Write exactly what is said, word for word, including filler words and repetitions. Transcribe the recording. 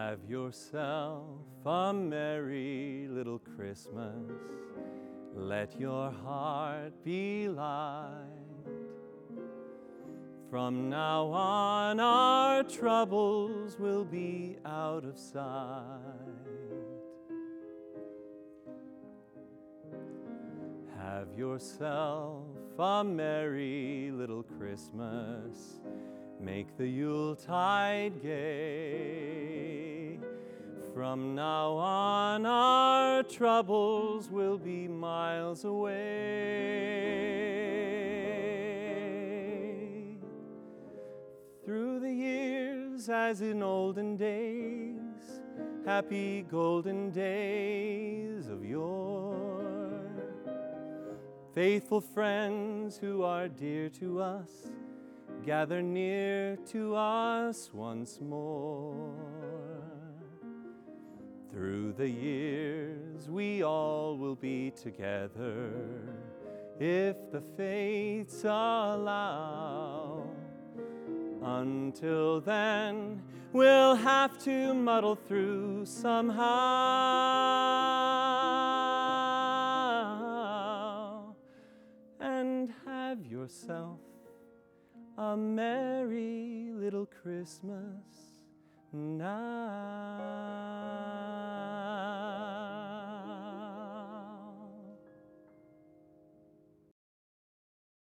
Have yourself a merry little Christmas. Let your heart be light. From now on, our troubles will be out of sight. Have yourself a merry little Christmas. Make the Yuletide gay. From now on, our troubles will be miles away. Through the years, as in olden days, happy golden days of yore, faithful friends who are dear to us, gather near to us once more. Through the years, we all will be together, if the fates allow. Until then, we'll have to muddle through somehow. And have yourself a merry little Christmas now.